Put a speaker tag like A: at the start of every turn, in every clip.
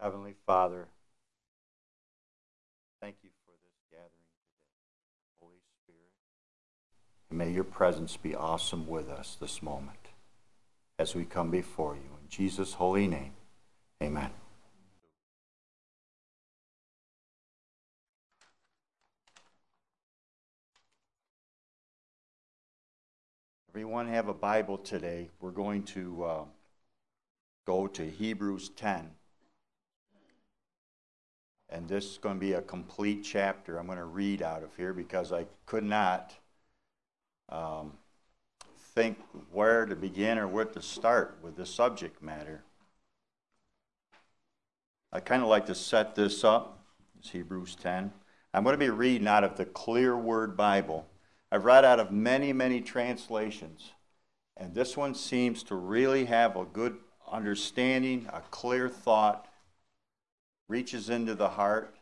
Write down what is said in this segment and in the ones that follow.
A: Heavenly Father, thank you for this gathering today. Holy Spirit, and may your presence be awesome with us this moment as we come before you. In Jesus' holy name, amen. Everyone have a Bible today. We're going to go to Hebrews 10. And this is going to be a complete chapter. I'm going to read out of here because I could not think where to begin or where to start with the subject matter. I kind of like to set this up. It's Hebrews 10. I'm going to be reading out of the Clear Word Bible. I've read out of many, many translations, and this one seems to really have a good understanding, a clear thought, reaches into the heart,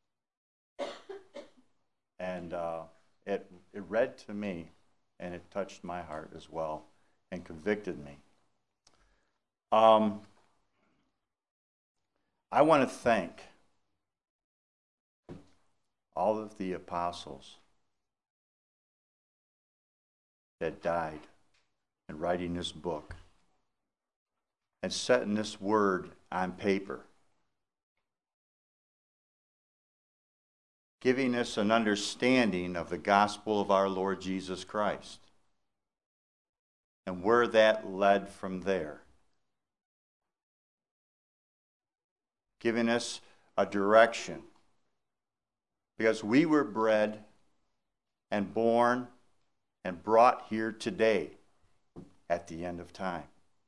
A: and it read to me, and it touched my heart as well, and convicted me. I want to thank all of the apostles that died in writing this book and setting this word on paper, giving us an understanding of the gospel of our Lord Jesus Christ and where that led from there, giving us a direction, because we were bred and born and brought here today at the end of time.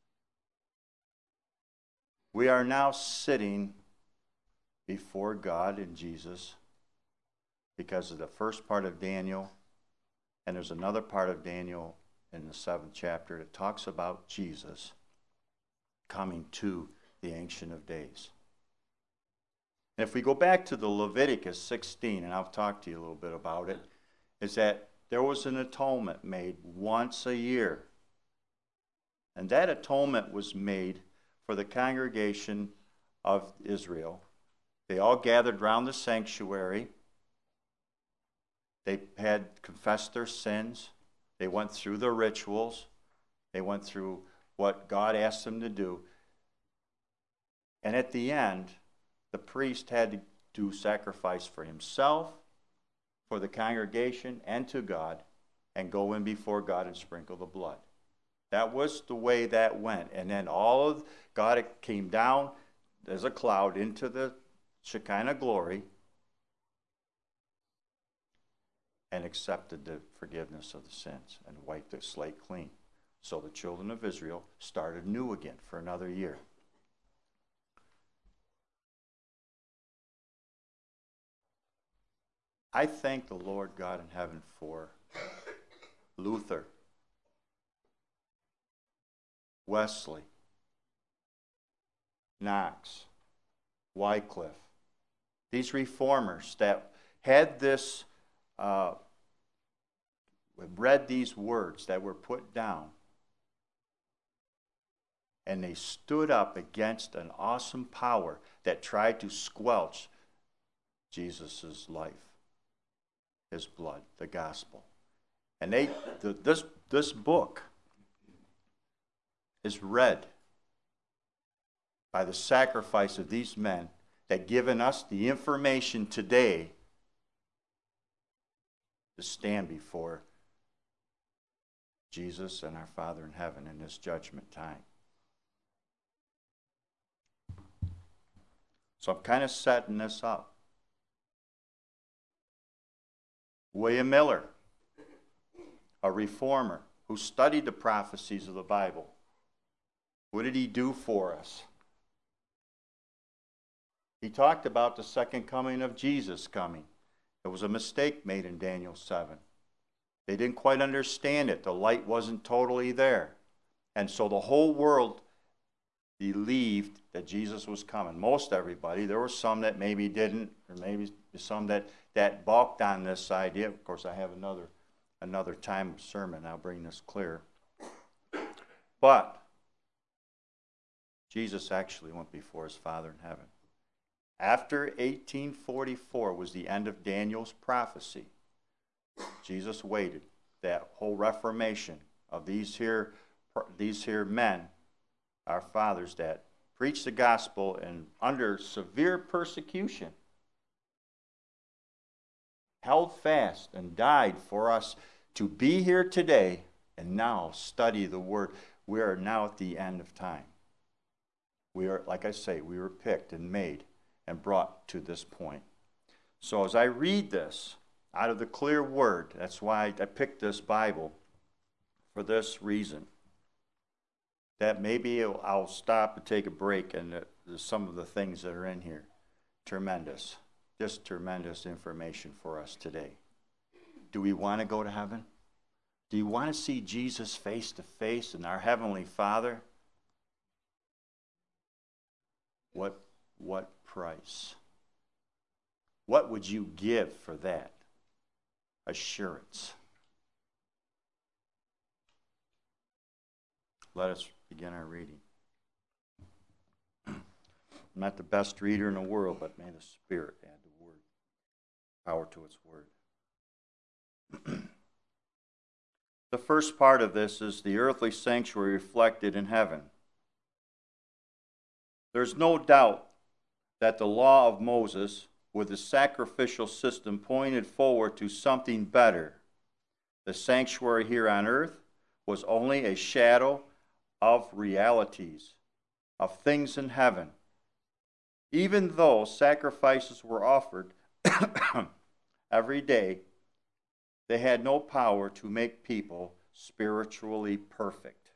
A: We are now sitting before God and Jesus because of the first part of Daniel, and there's another part of Daniel in the 7th chapter that talks about Jesus coming to the Ancient of Days. And if we go back to the Leviticus 16, and I'll talk to you a little bit about it, is that there was an atonement made once a year. And that atonement was made for the congregation of Israel. They all gathered around the sanctuary. They had confessed their sins. They went through the rituals. They went through what God asked them to do. And at the end, the priest had to do sacrifice for himself, for the congregation, and to God, and go in before God and sprinkle the blood. That was the way that went. And then all of God came down as a cloud into the Shekinah glory and accepted the forgiveness of the sins and wiped the slate clean. So the children of Israel started new again for another year. I thank the Lord God in heaven for Luther, Wesley, Knox, Wycliffe, these reformers that had this, read these words that were put down, and they stood up against an awesome power that tried to squelch Jesus' life, his blood, the gospel. And this book is read by the sacrifice of these men that given us the information today to stand before Jesus and our Father in heaven in this judgment time. So I'm kind of setting this up. William Miller, a reformer who studied the prophecies of the Bible. What did he do for us? He talked about the second coming of Jesus coming. There was a mistake made in Daniel 7. They didn't quite understand it. The light wasn't totally there. And so the whole world believed that Jesus was coming. Most everybody. There were some that maybe didn't, or maybe some that balked on this idea. Of course, I have another time sermon. I'll bring this clear. But Jesus actually went before his Father in heaven. After 1844 was the end of Daniel's prophecy. Jesus waited. That whole reformation of these here men, our fathers, that preached the gospel and under severe persecution, held fast and died for us to be here today and now study the Word. We are now at the end of time. We are, like I say, we were picked and made and brought to this point. So as I read this out of the clear Word, that's why I picked this Bible for this reason. That maybe I'll stop and take a break, and some of the things that are in here, tremendous. Just tremendous information for us today. Do we want to go to heaven? Do you want to see Jesus face to face and our Heavenly Father? What price? What would you give for that assurance? Let us begin our reading. I'm not the best reader in the world, but may the Spirit add the word, power to its word. The first part of this is the earthly sanctuary reflected in heaven. There's no doubt that the law of Moses, with the sacrificial system, pointed forward to something better. The sanctuary here on earth was only a shadow of realities, of things in heaven. Even though sacrifices were offered every day, they had no power to make people spiritually perfect.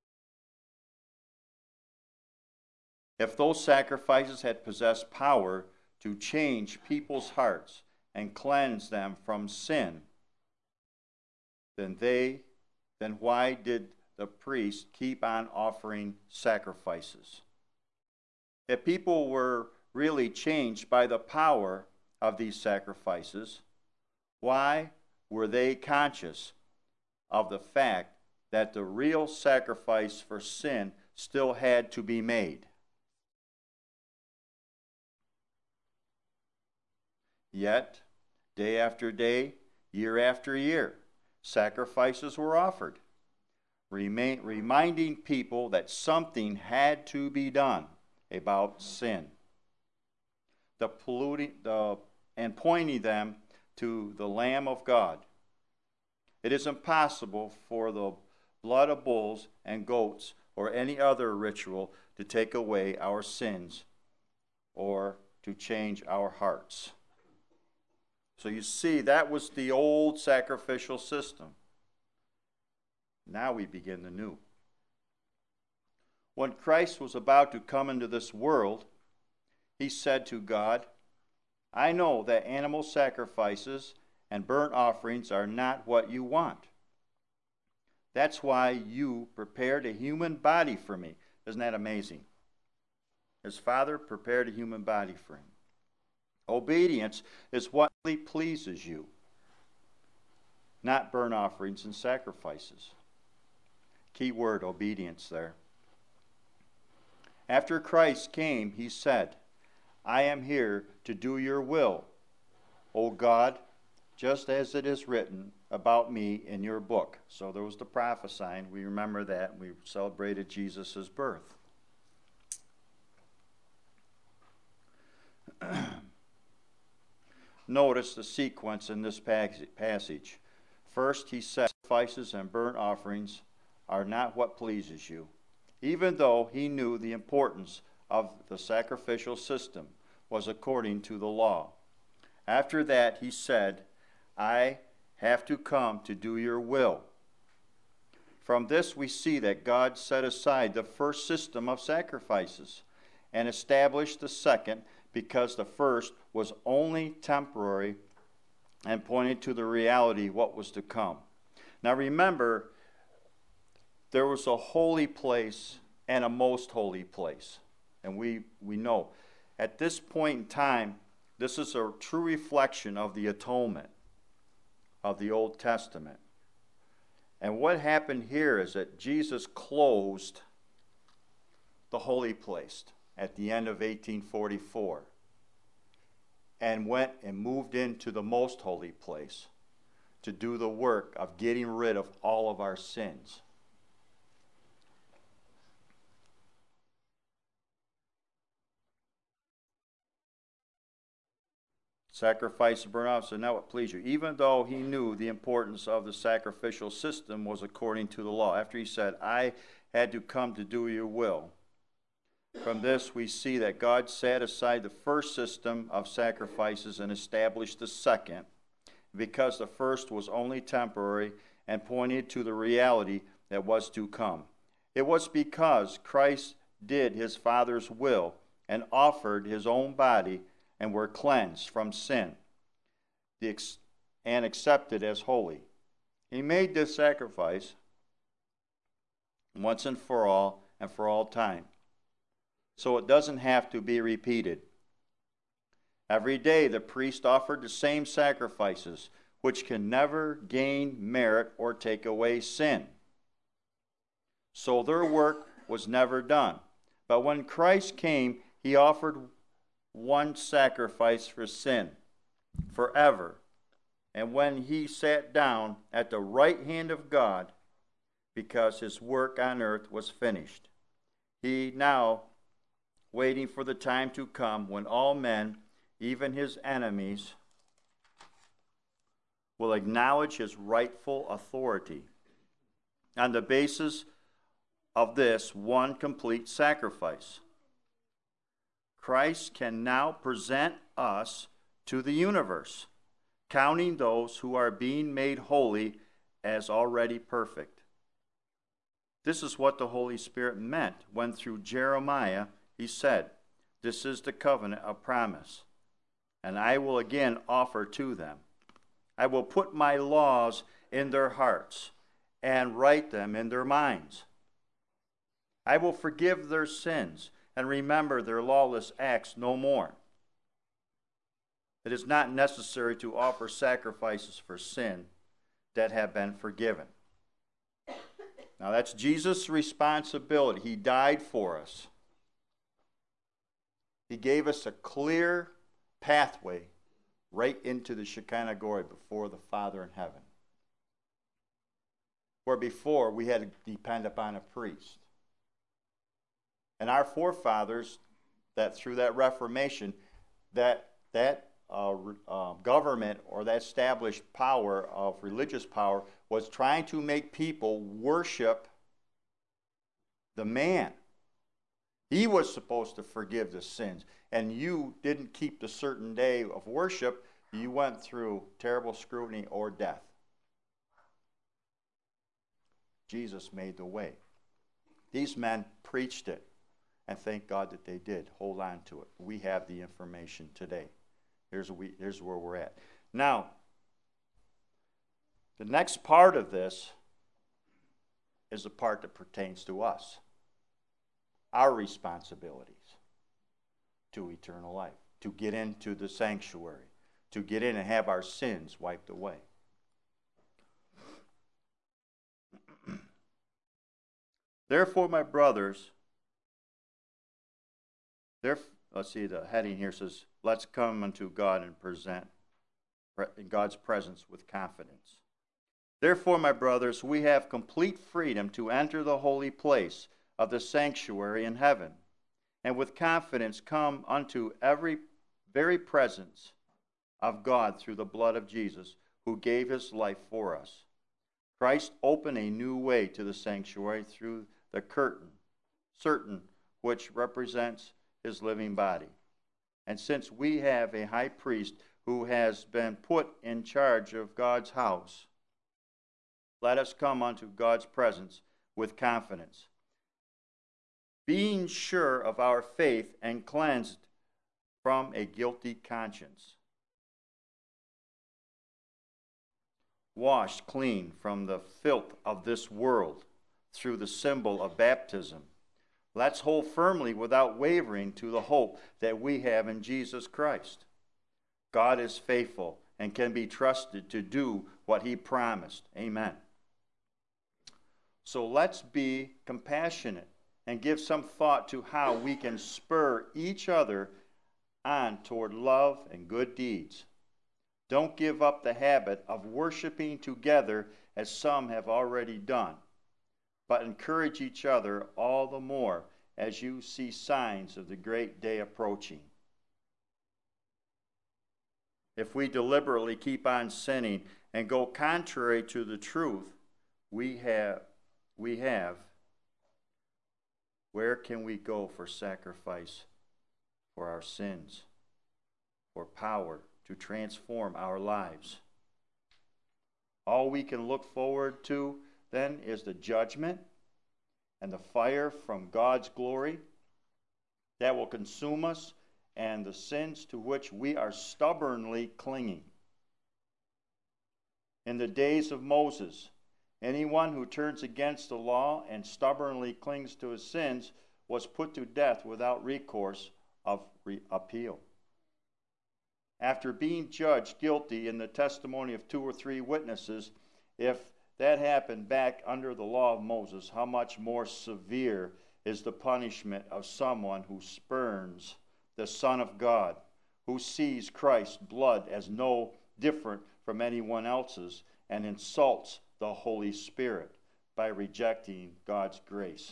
A: If those sacrifices had possessed power to change people's hearts and cleanse them from sin, then why did the priest keep on offering sacrifices? If people were really changed by the power of these sacrifices, why were they conscious of the fact that the real sacrifice for sin still had to be made? Yet, day after day, year after year, sacrifices were offered, reminding people that something had to be done about sin, and pointing them to the Lamb of God. It is impossible for the blood of bulls and goats or any other ritual to take away our sins or to change our hearts. So you see, that was the old sacrificial system. Now we begin the new. When Christ was about to come into this world, he said to God, I know that animal sacrifices and burnt offerings are not what you want. That's why you prepared a human body for me. Isn't that amazing? His Father prepared a human body for him. Obedience is what really pleases you, not burnt offerings and sacrifices. Key word, obedience there. After Christ came, he said, I am here to do your will, O God, just as it is written about me in your book. So there was the prophesying. We remember that. We celebrated Jesus' birth. Notice the sequence in this passage. First, he said, sacrifices and burnt offerings are not what pleases you, even though he knew the importance of the sacrificial system was according to the law. After that, he said, I have to come to do your will. From this, we see that God set aside the first system of sacrifices and established the second, because the first was only temporary and pointed to the reality of what was to come. Now remember, there was a holy place and a most holy place. And we know at this point in time, this is a true reflection of the atonement of the Old Testament. And what happened here is that Jesus closed the holy place at the end of 1844. and went and moved into the most holy place to do the work of getting rid of all of our sins. Sacrifice and burnt offerings, so now it please you. Even though he knew the importance of the sacrificial system was according to the law. After he said, I had to come to do your will. From this we see that God set aside the first system of sacrifices and established the second, because the first was only temporary and pointed to the reality that was to come. It was because Christ did his Father's will and offered his own body and were cleansed from sin and accepted as holy. He made this sacrifice once and for all time. So it doesn't have to be repeated. Every day the priest offered the same sacrifices, which can never gain merit or take away sin. So their work was never done. But when Christ came, he offered one sacrifice for sin forever. And when he sat down at the right hand of God, because his work on earth was finished, he now waiting for the time to come when all men, even his enemies, will acknowledge his rightful authority. On the basis of this one complete sacrifice, Christ can now present us to the universe, counting those who are being made holy as already perfect. This is what the Holy Spirit meant when through Jeremiah he said, this is the covenant of promise, and I will again offer to them. I will put my laws in their hearts and write them in their minds. I will forgive their sins and remember their lawless acts no more. It is not necessary to offer sacrifices for sin that have been forgiven. Now that's Jesus' responsibility. He died for us. He gave us a clear pathway right into the Shekinah glory before the Father in heaven. Where before we had to depend upon a priest. And our forefathers, that through that Reformation, that government or that established power of religious power was trying to make people worship the man. He was supposed to forgive the sins. And you didn't keep the certain day of worship, you went through terrible scrutiny or death. Jesus made the way. These men preached it. And thank God that they did. Hold on to it. We have the information today. Here's where we're at. Now, the next part of this is the part that pertains to us. Our responsibilities to eternal life, to get into the sanctuary, to get in and have our sins wiped away. Therefore, my brothers, let's see, the heading here says, let's come unto God and present in God's presence with confidence. Therefore, my brothers, we have complete freedom to enter the holy place of the sanctuary in heaven, and with confidence come unto every very presence of God through the blood of Jesus, who gave his life for us. Christ opened a new way to the sanctuary through the curtain, which represents his living body. And since we have a high priest who has been put in charge of God's house, let us come unto God's presence with confidence, being sure of our faith and cleansed from a guilty conscience, washed clean from the filth of this world through the symbol of baptism. Let's hold firmly without wavering to the hope that we have in Jesus Christ. God is faithful and can be trusted to do what he promised. Amen. So let's be compassionate and give some thought to how we can spur each other on toward love and good deeds. Don't give up the habit of worshiping together as some have already done, but encourage each other all the more as you see signs of the great day approaching. If we deliberately keep on sinning and go contrary to the truth we have, where can we go for sacrifice for our sins, for power to transform our lives? All we can look forward to then is the judgment and the fire from God's glory that will consume us and the sins to which we are stubbornly clinging. In the days of Moses, anyone who turns against the law and stubbornly clings to his sins was put to death without recourse of appeal. After being judged guilty in the testimony of 2 or 3 witnesses, if that happened back under the law of Moses, how much more severe is the punishment of someone who spurns the Son of God, who sees Christ's blood as no different from anyone else's, and insults the Holy Spirit by rejecting God's grace.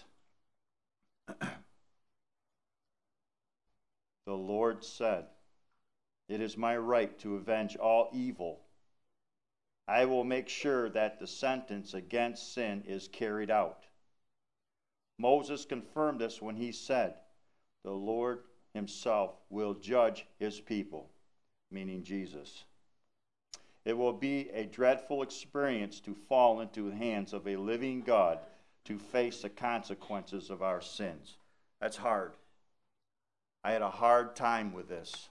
A: The Lord said, "It is my right to avenge all evil. I will make sure that the sentence against sin is carried out." Moses confirmed this when he said, "The Lord himself will judge his people," meaning Jesus. It will be a dreadful experience to fall into the hands of a living God to face the consequences of our sins. That's hard. I had a hard time with this.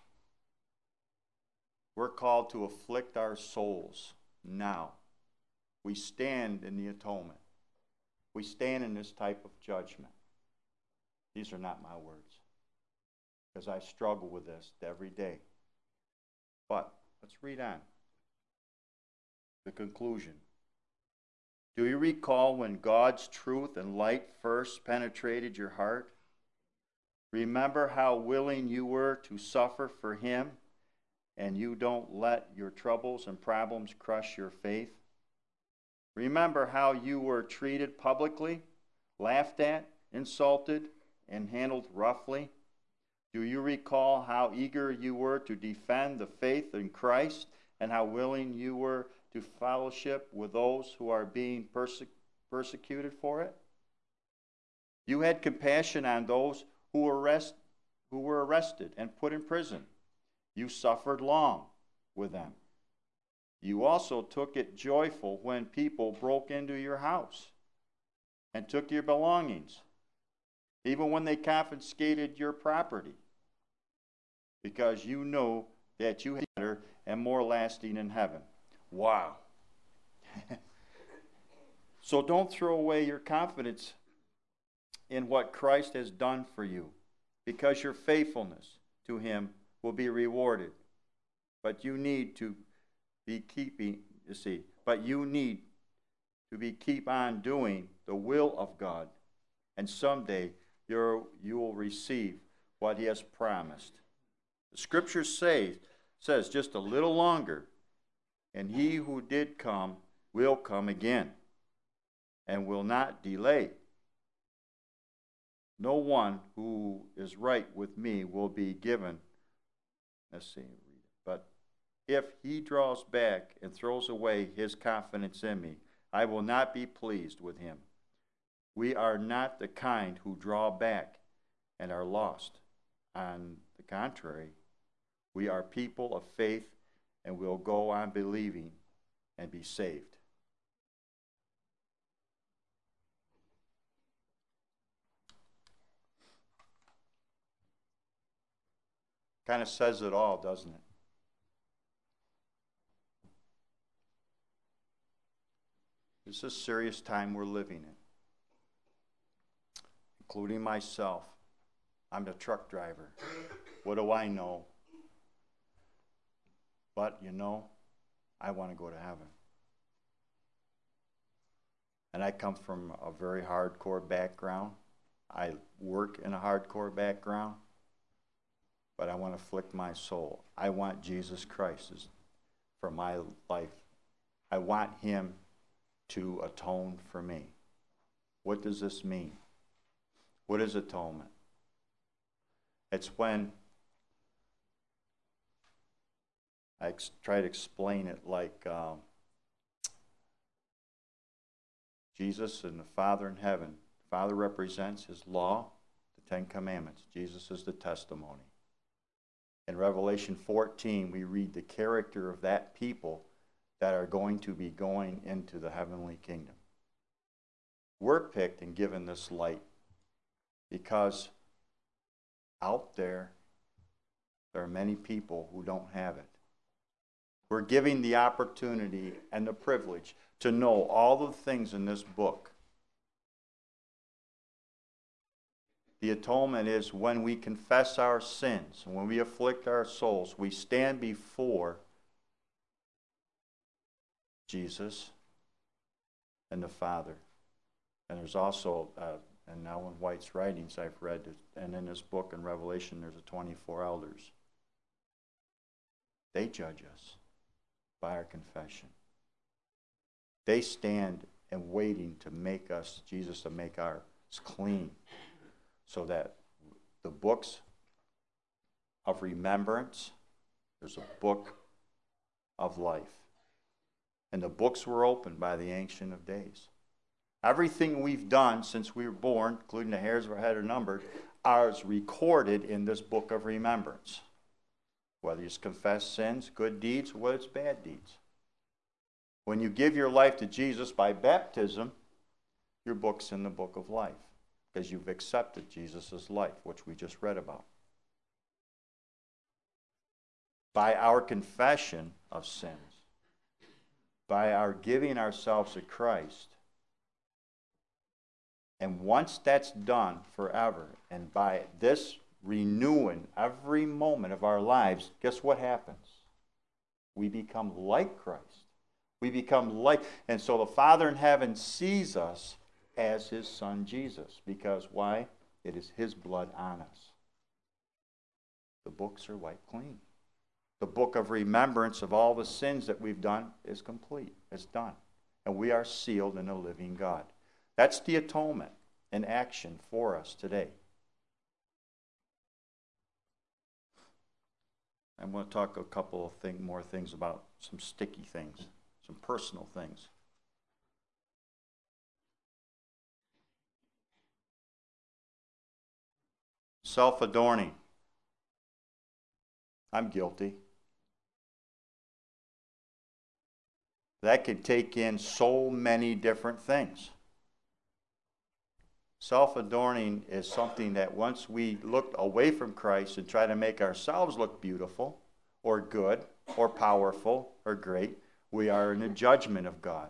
A: We're called to afflict our souls now. We stand in the atonement. We stand in this type of judgment. These are not my words, because I struggle with this every day. But let's read on. The conclusion. Do you recall when God's truth and light first penetrated your heart? Remember how willing you were to suffer for Him, and you don't let your troubles and problems crush your faith? Remember how you were treated publicly, laughed at, insulted, and handled roughly? Do you recall how eager you were to defend the faith in Christ, and how willing you were to fellowship with those who are being persecuted for it? You had compassion on those who were arrested and put in prison. You suffered long with them. You also took it joyful when people broke into your house and took your belongings, even when they confiscated your property, because you know that you had better and more lasting in heaven. Wow. So don't throw away your confidence in what Christ has done for you, because your faithfulness to Him will be rewarded. But you need to keep on doing the will of God, and someday you will receive what He has promised. The Scripture says just a little longer, and He who did come will come again, and will not delay. No one who is right with me will be given. But if he draws back and throws away his confidence in me, I will not be pleased with him. We are not the kind who draw back and are lost. On the contrary, we are people of faith, and will go on believing and be saved. Kind of says it all, doesn't it? This is a serious time we're living in, including myself. I'm the truck driver. What do I know? But, I want to go to heaven. And I come from a very hardcore background. I work in a hardcore background. but I want to afflict my soul. I want Jesus Christ for my life. I want him to atone for me. What does this mean? What is atonement? It's when I try to explain it like Jesus and the Father in heaven. The Father represents his law, the Ten Commandments. Jesus is the testimony. In Revelation 14, we read the character of that people that are going to be going into the heavenly kingdom. We're picked and given this light because out there are many people who don't have it. We're giving the opportunity and the privilege to know all the things in this book. The atonement is when we confess our sins, when we afflict our souls, we stand before Jesus and the Father. And there's also, and now in White's writings I've read, and in this book in Revelation there's the 24 elders. They judge us by our confession. They stand and waiting to make us, Jesus, to make ours clean, so that the books of remembrance, there's a book of life. And the books were opened by the Ancient of Days. Everything we've done since we were born, including the hairs of our head are numbered, is recorded in this book of remembrance. Whether you confess sins, good deeds, or whether it's bad deeds. When you give your life to Jesus by baptism, your book's in the book of life, because you've accepted Jesus' life, which we just read about. By our confession of sins, by our giving ourselves to Christ, and once that's done forever, and by this renewing every moment of our lives, guess what happens? We become like Christ. We become like, and so the Father in heaven sees us as his Son Jesus. Because why? It is his blood on us. The books are wiped clean. The book of remembrance of all the sins that we've done is complete. It's done. And we are sealed in a living God. That's the atonement in action for us today. I'm going to talk a couple of more things about some sticky things, some personal things. Self-adorning. I'm guilty. That could take in so many different things. Self-adorning is something that once we look away from Christ and try to make ourselves look beautiful or good or powerful or great, we are in the judgment of God.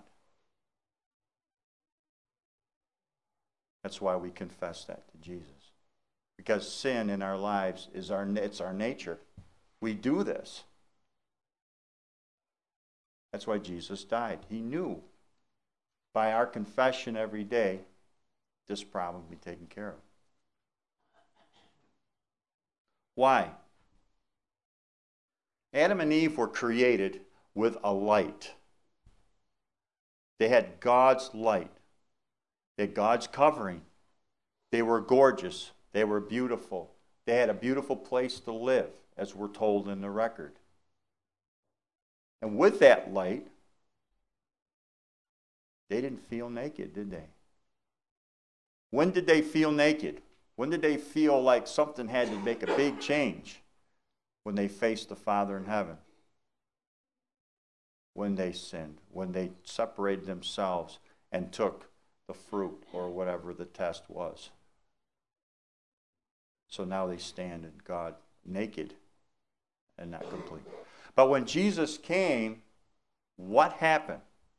A: That's why we confess that to Jesus. Because sin in our lives is it's our nature. We do this. That's why Jesus died. He knew by our confession every day, this problem will be taken care of. Why? Adam and Eve were created with a light. They had God's light. They had God's covering. They were gorgeous. They were beautiful. They had a beautiful place to live, as we're told in the record. And with that light, they didn't feel naked, did they? When did they feel naked? When did they feel like something had to make a big change? When they faced the Father in heaven. When they sinned. When they separated themselves and took the fruit or whatever the test was. So now they stand in God naked and not complete. But when Jesus came, what happened?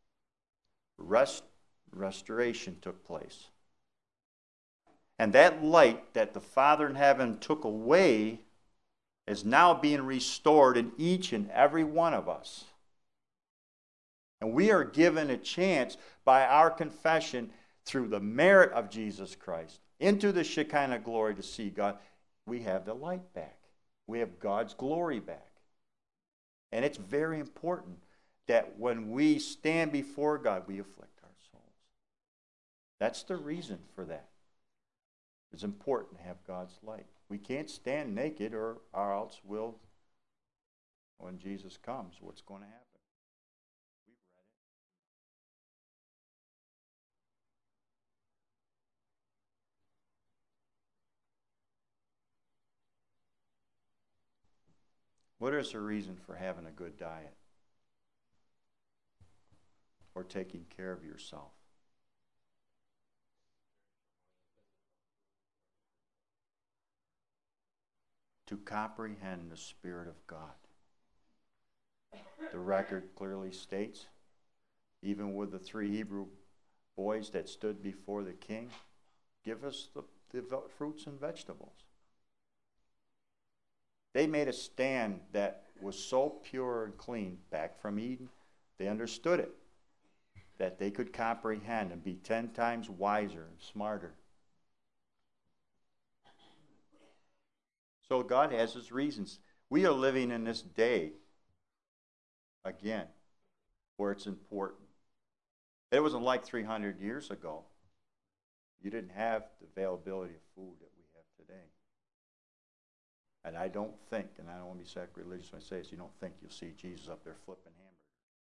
A: Restoration took place. And that light that the Father in heaven took away is now being restored in each and every one of us. And we are given a chance by our confession through the merit of Jesus Christ into the Shekinah glory to see God. We have the light back. We have God's glory back. And it's very important that when we stand before God, we afflict our souls. That's the reason for that. It's important to have God's light. We can't stand naked or else we'll, when Jesus comes, what's going to happen? We've read it. What is the reason for having a good diet? Or taking care of yourself? To comprehend the Spirit of God. The record clearly states, even with the 3 Hebrew boys that stood before the king, give us the fruits and vegetables. They made a stand that was so pure and clean back from Eden, they understood it, that they could comprehend and be 10 times wiser and smarter. So God has his reasons. We are living in this day, again, where it's important. It wasn't like 300 years ago. You didn't have the availability of food that we have today. And I don't think, and I don't want to be sacrilegious when I say this, you don't think you'll see Jesus up there flipping hamburgers.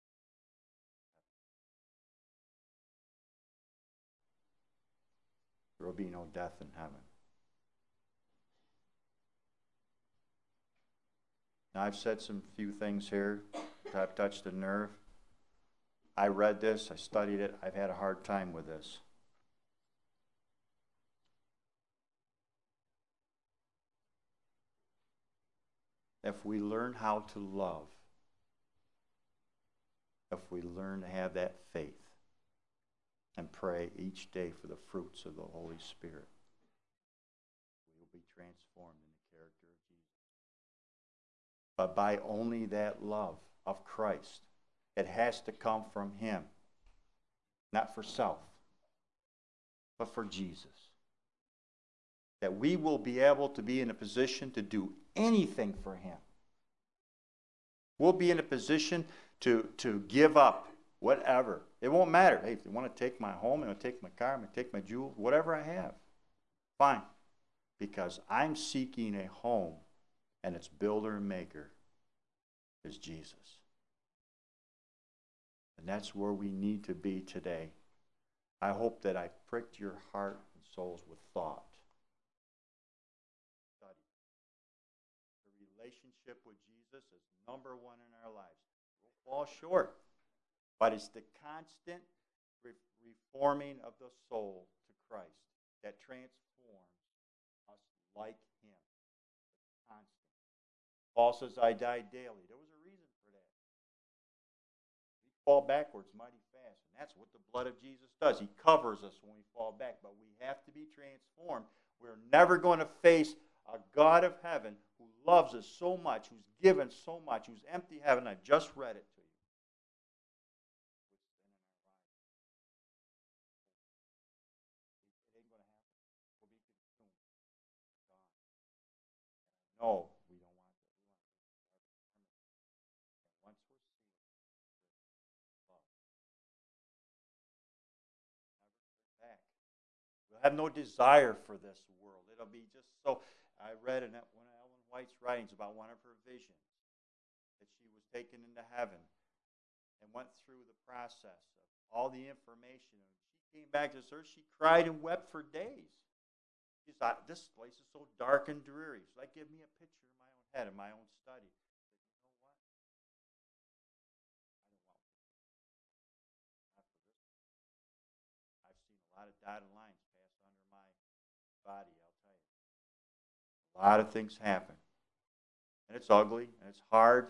A: There will be no death in heaven. Now, I've said some few things here that have touched a nerve. I read this, I studied it, I've had a hard time with this. If we learn how to love, if we learn to have that faith and pray each day for the fruits of the Holy Spirit, we will be transformed in the character of Jesus. But by only that love of Christ, it has to come from him, not for self, but for Jesus. That we will be able to be in a position to do anything for him. We'll be in a position to give up whatever. It won't matter. Hey, if they want to take my home, I'm going to take my car, I'm going to take my jewels, whatever I have. Fine. Because I'm seeking a home, and its builder and maker is Jesus. And that's where we need to be today. I hope that I pricked your heart and souls with thought. Study. The relationship with Jesus is number one in our lives. We'll fall short, but it's the constant reforming of the soul to Christ that transforms us like him. It's constant. Paul says, I die daily. There was a reason for that. We fall backwards mighty fast, and that's what the blood of Jesus does. He covers us when we fall back, but we have to be transformed. We're never going to face a God of heaven who loves us so much, who's given so much, who's empty heaven. I just read it to you. It ain't going to happen. We'll be consumed. Gone. No, we don't want that. We want to and once we're sealed with love, never turn back. We'll have no desire for this world. It'll be just so. I read in one of Ellen White's writings about one of her visions that she was taken into heaven and went through the process of all the information. And she came back to this earth. She cried and wept for days. She thought, this place is so dark and dreary. So that gave me a picture in my own head, in my own study. I said, you know what? I don't want this. Not for this. I've seen a lot of dotted lines pass under my body, I'll tell you. A lot of things happen. And it's ugly, and it's hard.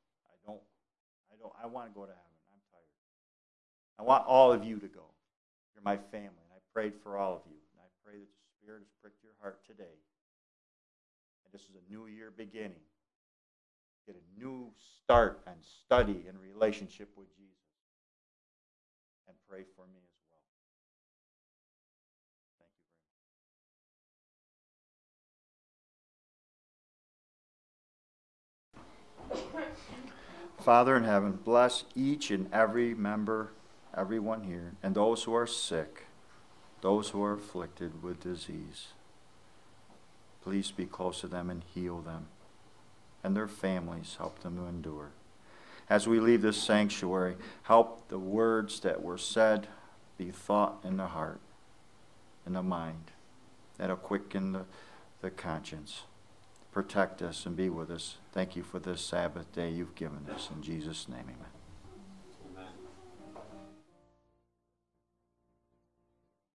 A: I want to go to heaven. I'm tired. I want all of you to go. You're my family, and I prayed for all of you. And I pray that the Spirit has pricked your heart today. And this is a new year beginning. Get a new start and study and relationship with Jesus. And pray for me as well. Thank you very much. Father in heaven, bless each and every member, everyone here, and those who are sick, those who are afflicted with disease. Please be close to them and heal them, and their families, help them to endure. As we leave this sanctuary, help the words that were said be thought in the heart, in the mind, that'll quicken the conscience. Protect us and be with us. Thank you for this Sabbath day you've given us. In Jesus' name, amen.